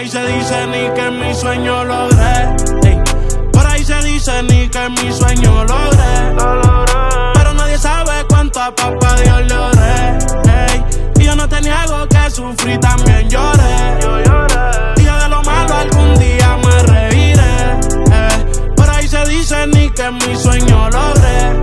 ahí se dice ni que mi sueño logré. Ey. Por ahí se dice ni que mi sueño logré. Lo logré. Pero nadie sabe cuánto a papá Dios le oré. Ey. Y yo no te niego que sufrí, también lloré. Yo lloré. Y yo de lo malo algún día me reiré. Por ahí se dice ni que mi sueño logré.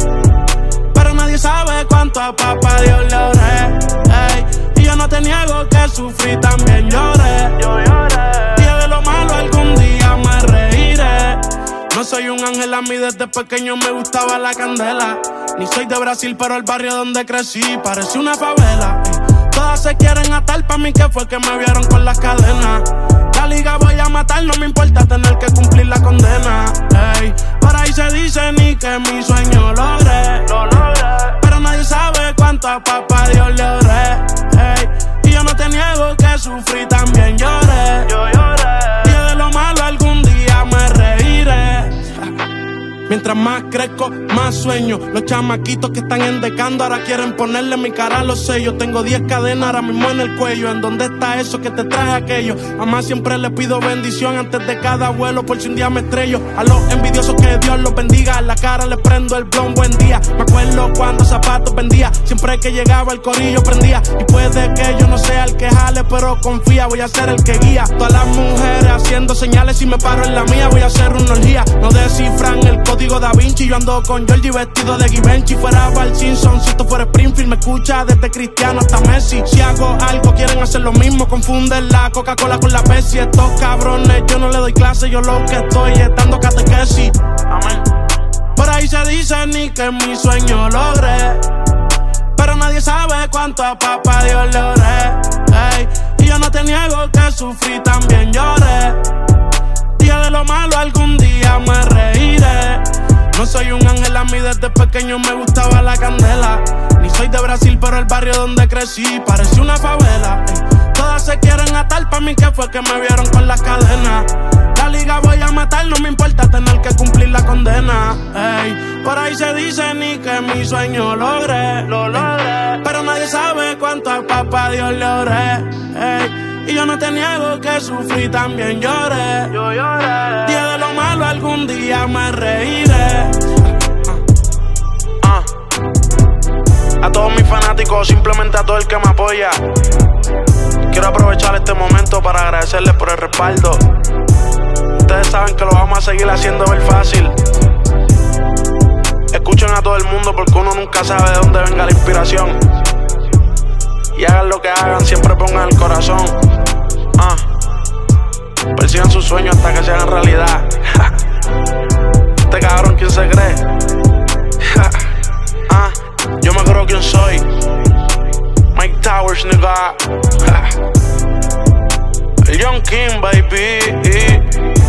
Pero nadie sabe cuánto a papá Dios le oré. Ey. Y yo no te niego que sufrí, también lloré. Yo lloré. Y yo de lo malo algún día me reiré. No soy un ángel, a mí desde pequeño me gustaba la candela. Ni soy de Brasil, pero el barrio donde crecí parece una favela. Todas se quieren atar, pa' mí que fue que me vieron con las cadenas. La liga voy a matar, no me importa tener que cumplir la condena. Ey, por ahí se dice ni que mi sueño logré. Lo logré. Pero nadie sabe cuánto a papá Dios le oré. Ey, y yo no te niego que sufrí, también lloré. Yo lloré. Y yo de lo malo algún día me reiré. Mientras más crezco, más sueño. Los chamaquitos que están endecando ahora quieren ponerle mi cara a los sellos. Tengo 10 cadenas ahora mismo en el cuello. ¿En dónde está eso que te traje aquello? Mamá siempre le pido bendición antes de cada vuelo, por si un día me estrello. A los envidiosos que Dios los bendiga. En la cara les prendo el blon, buen día. Me acuerdo cuando zapatos vendía. Siempre que llegaba el corillo prendía. Y puede que yo no sea el que jale, pero confía, voy a ser el que guía. Todas las mujeres haciendo señales, si me paro en la mía voy a hacer una orgía. No descifran el código Da Vinci, yo ando con Georgie vestido de Givenchy. Fuera Val Simpson, si esto fuera Springfield, me escucha desde Cristiano hasta Messi. Si hago algo quieren hacer lo mismo, confunden la Coca-Cola con la Pepsi. Estos cabrones, yo no le doy clase, yo lo que estoy es dando catequesis. Amén. Por ahí se dice ni que mi sueño logré. Pero nadie sabe cuánto a papá Dios le oré. Ey, y yo no te niego que sufrí, también lloré. Y yo de lo malo algún día me reiré. No soy un ángel, a mí desde pequeño me gustaba la candela. Ni soy de Brasil, pero el barrio donde crecí parece una favela. Ey. Todas se quieren atar, pa' mí que fue que me vieron con las cadenas. La liga voy a matar, no me importa tener que cumplir la condena. Ey. Por ahí se dice ni que mi sueño logré. Lo logré. Pero nadie sabe cuánto a papá Dios le oré. Ey. Y yo no te niego que sufrí, también lloré. Yo lloré. Día de lo malo algún día me reiré. A todos mis fanáticos, simplemente a todo el que me apoya, quiero aprovechar este momento para agradecerles por el respaldo. Ustedes saben que lo vamos a seguir haciendo ver fácil. Escuchen a todo el mundo porque uno nunca sabe de dónde venga la inspiración. Y hagan lo que hagan, siempre pongan el corazón. Persigan sus sueños hasta que se hagan realidad. Este cabrón, ¿quién se cree? Yo me creo quién soy. Mike Towers, nigga. El Young King, baby.